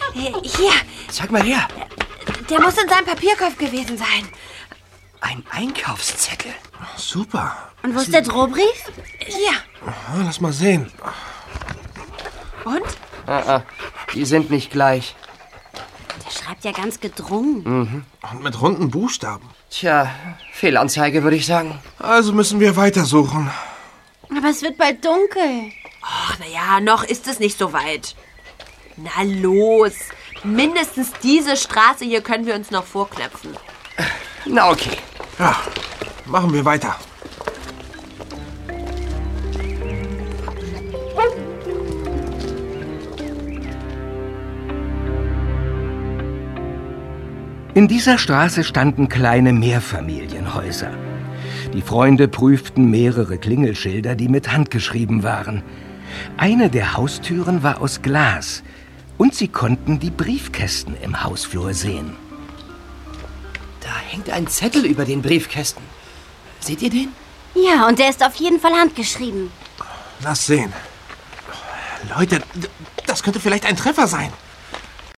Hier, Zeig mal her. der muss in seinem Papierkorb gewesen sein. Ein Einkaufszettel. Super. Und wo ist der Drohbrief? Hier. Ah, lass mal sehen. Und? Die sind nicht gleich. Der schreibt ja ganz gedrungen. Und mit runden Buchstaben. Tja, Fehlanzeige, würde ich sagen. Also müssen wir weitersuchen. Aber es wird bald dunkel. Ach, naja, noch ist es nicht so weit. Na los. Mindestens diese Straße hier können wir uns noch vorknöpfen. Na okay. Ja, machen wir weiter. In dieser Straße standen kleine Mehrfamilienhäuser. Die Freunde prüften mehrere Klingelschilder, die mit Hand geschrieben waren. Eine der Haustüren war aus Glas und sie konnten die Briefkästen im Hausflur sehen. Da hängt ein Zettel über den Briefkästen. Seht ihr den? Ja, und der ist auf jeden Fall handgeschrieben. Lass sehen. Leute, das könnte vielleicht ein Treffer sein.